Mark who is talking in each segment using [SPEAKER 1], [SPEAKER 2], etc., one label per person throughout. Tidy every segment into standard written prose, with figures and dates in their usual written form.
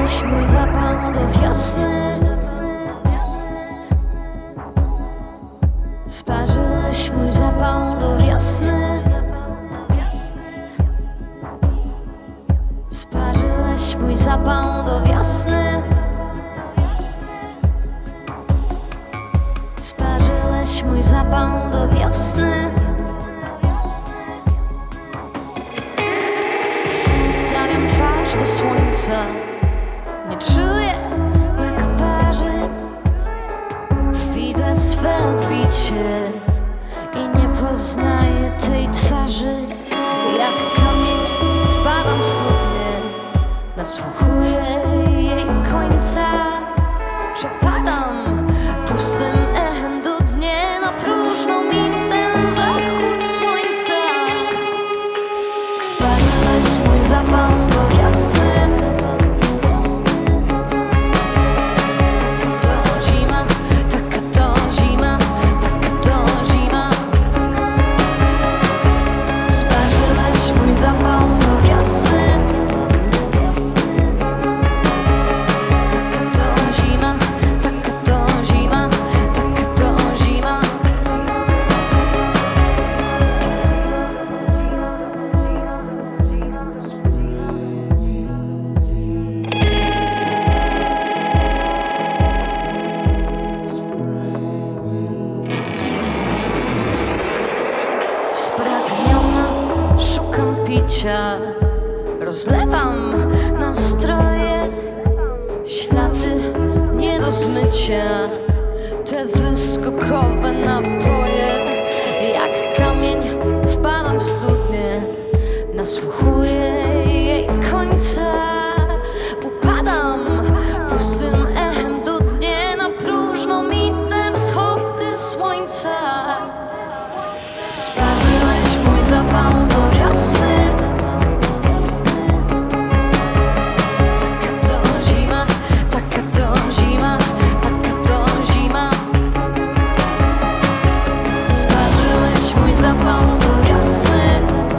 [SPEAKER 1] Sparzyłeś mój zapał do wiosny. Sparzyłeś mój zapał do wiosny. Sparzyłeś mój zapał do wiosny. Sparzyłeś mój zapał do wiosny. Stawiam twarz do słońca. Nie czuję jak parzy. Widzę swe odbicie i nie poznaję tej twarzy. Jak kamień wpadam w studnię, nasłuchuję jej końca. Przepadam pustym echem dudnie, na próżno mi ten zachód słońca. Sparzyłeś mój zapał do wiosny. Taka to zima, taka to zima, taka to zima. Sparzyłeś mój zapał do wiosny. Taka to zima, taka to zima, taka to zima. Spragniona szukam picia, rozlewam nastroje, ślady nie do zmycia, te wyskokowe napoje. Jak kamień wpadam w studnię, nasłuchuję jej końca. Upadam pustym echem dudnie, na próżno mi te wschody słońca. Sparzyłeś mój zapał do wiosny. Taka to zima, taka to zima, taka to zima. Sparzyłeś mój zapał do wiosny.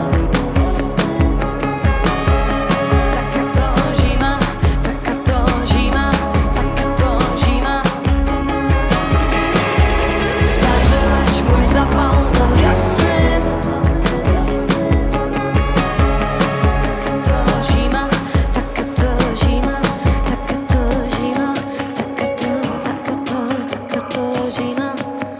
[SPEAKER 1] Taka to zima, taka to zima, taka to zima. Sparzyłeś mój zapał do wiosny. Taka to zima, taka to zima, taka to zima, taka to zima.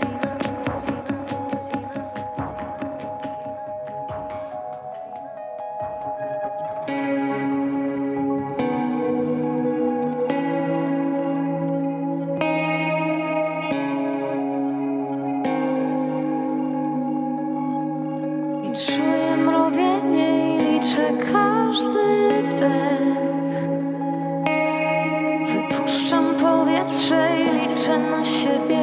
[SPEAKER 1] I czuję mrowienie i liczę każdy wdech. Wypuszczam powietrze i liczę na siebie.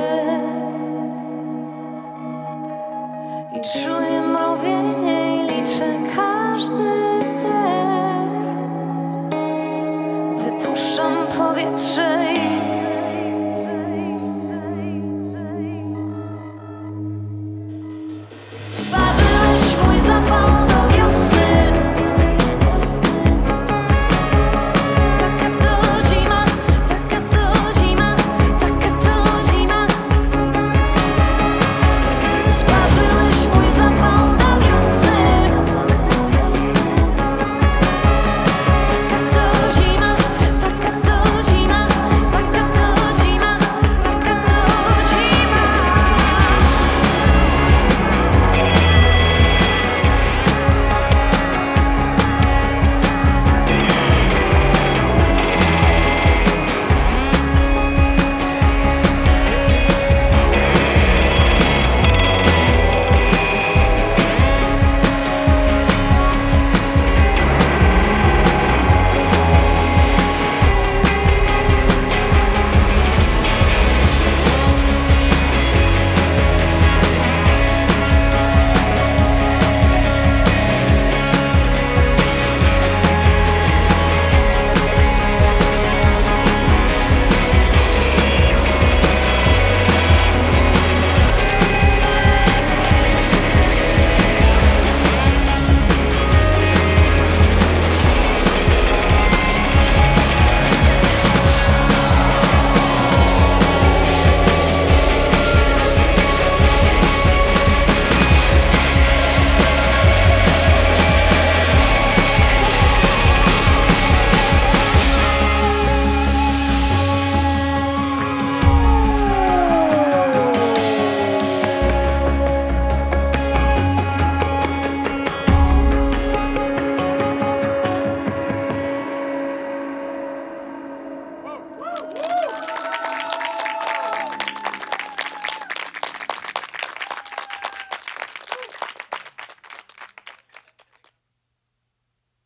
[SPEAKER 1] I czuję mrowienie i liczę każdy wdech. Wypuszczam powietrze i